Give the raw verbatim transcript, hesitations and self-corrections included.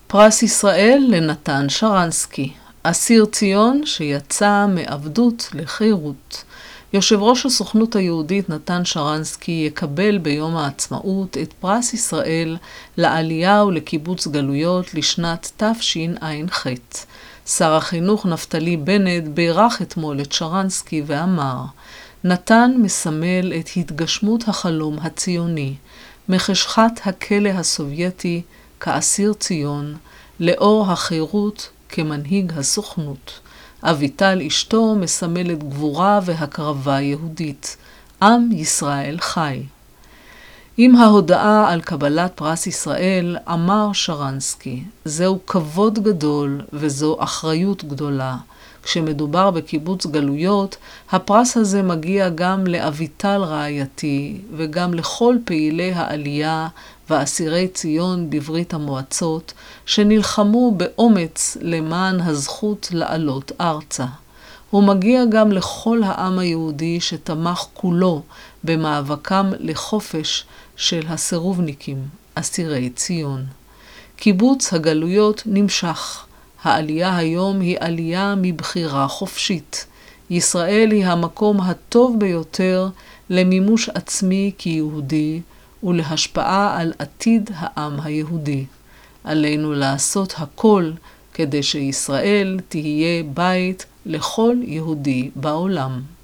פרס ישראל לנתן שרנסקי, אסיר ציון שיצא מעבדות לחירות. יושב ראש הסוכנות היהודית נתן שרנסקי יקבל ביום העצמאות את פרס ישראל לעלייה ולקיבוץ גלויות לשנת תשע"ח. שר החינוך נפתלי בנט בירך אתמול את שרנסקי ואמר, נתן מסמל את התגשמות החלום הציוני, מחשכת הכלא הסובייטי כאסיר ציון, לאור החירות כמנהיג הסוכנות. אביטל אשתו מסמלת גבורה והקרבה יהודית. עם ישראל חי. עם ההודעה על קבלת פרס ישראל אמר שרנסקי, זהו כבוד גדול וזו אחריות גדולה. כשמדובר בקיבוץ גלויות, הפרס הזה מגיע גם לאביטל רעייתי וגם לכל פעילי העלייה ואסירי ציון בברית המועצות שנלחמו באומץ למען הזכות לעלות ארצה. הוא מגיע גם לכל העם היהודי שתמך כולו במאבקם לחופש של הסירובניקים, אסירי ציון. קיבוץ הגלויות נמשך. העלייה היום היא עלייה מבחירה חופשית. ישראל היא המקום הטוב ביותר למימוש עצמי כיהודי ולהשפעה על עתיד העם היהודי. עלינו לעשות הכל כדי שישראל תהיה בית לכל יהודי בעולם.